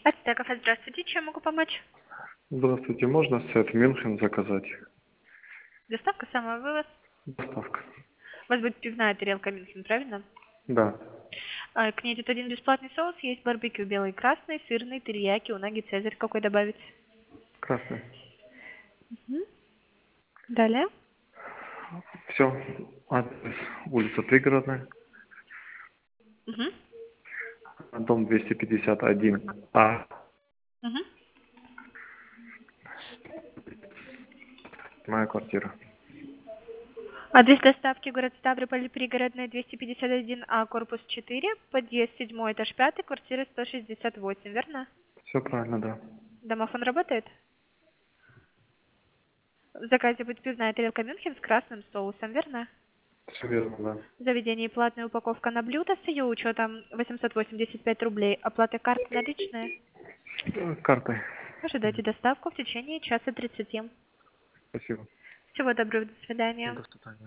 Ацтеков, здравствуйте, чем могу помочь? Здравствуйте, можно сет Мюнхен заказать? Доставка, самовывоз. Доставка. У вас будет пивная тарелка Мюнхен, правильно? Да. К ней идет один бесплатный соус, есть барбекю белый, красный, сырный, терияки, унаги, цезарь. Какой добавить? Красный. Мгм. Далее. Все. Адрес улица Пригородная, Мгм. дом 251А. Мгм. Моя квартира. Адрес доставки город Ставрополь, пригородная, 251А, корпус 4, подъезд 7, этаж 5, квартира 168, верно? Все правильно, да. Домофон работает? В заказе будет пивная тарелка Мюнхен с красным соусом, верно? Все верно, да. В заведении платная упаковка на блюдо с ее учетом 885 рублей. Оплата карты наличные. Картой. Ожидайте доставку в течение часа 30. Спасибо. Всего доброго, до свидания. До свидания.